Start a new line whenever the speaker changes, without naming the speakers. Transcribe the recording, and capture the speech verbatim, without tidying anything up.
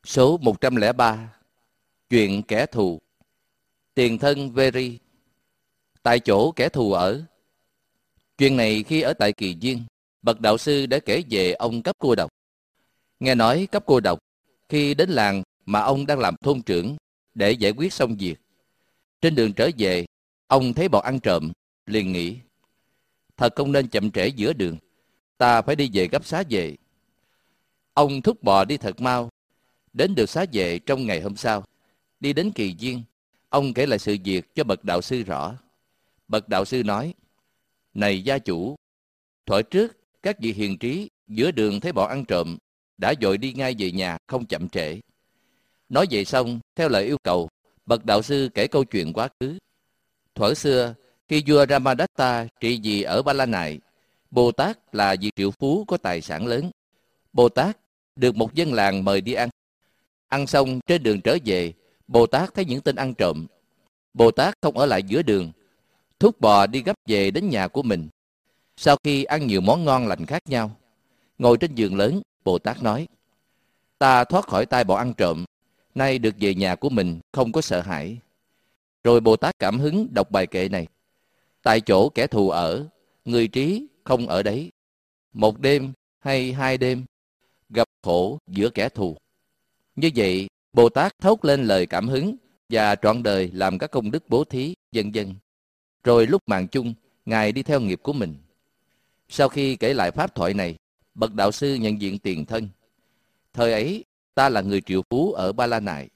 Số một trăm lẻ ba. Chuyện kẻ thù. Tiền thân Veri. Tại chỗ kẻ thù ở. Chuyện này khi ở tại Kỳ Viên, bậc đạo sư đã kể về ông Cấp Cô Độc. Nghe nói Cấp Cô Độc, khi đến làng mà ông đang làm thôn trưởng để giải quyết xong việc, trên đường trở về, ông thấy bọn ăn trộm, liền nghĩ: thật không nên chậm trễ giữa đường, ta phải đi về gấp xá về. Ông thúc bò đi thật mau, đến được xá về trong ngày hôm sau. Đi đến Kỳ Viên, ông kể lại sự việc cho bậc đạo sư rõ. Bậc đạo sư nói: này gia chủ, thuở trước các vị hiền trí giữa đường thấy bọn ăn trộm, đã vội đi ngay về nhà, không chậm trễ. Nói vậy xong, theo lời yêu cầu, bậc đạo sư kể câu chuyện quá khứ. Thuở xưa, khi vua Ramadatta trị vì ở Ba La Nại, Bồ Tát là vị triệu phú có tài sản lớn. Bồ Tát được một dân làng mời đi ăn. Ăn xong trên đường trở về, Bồ Tát thấy những tên ăn trộm. Bồ Tát không ở lại giữa đường, thúc bò đi gấp về đến nhà của mình. Sau khi ăn nhiều món ngon lành khác nhau, ngồi trên giường lớn, Bồ Tát nói: ta thoát khỏi tay bọn ăn trộm, nay được về nhà của mình, không có sợ hãi. Rồi Bồ Tát cảm hứng đọc bài kệ này: tại chỗ kẻ thù ở, người trí không ở đấy. Một đêm hay hai đêm, gặp khổ giữa kẻ thù. Như vậy, Bồ Tát thốt lên lời cảm hứng và trọn đời làm các công đức bố thí, vân vân. Rồi lúc mạng chung, Ngài đi theo nghiệp của mình. Sau khi kể lại pháp thoại này, bậc đạo sư nhận diện tiền thân: thời ấy, ta là người triệu phú ở Ba La Nại.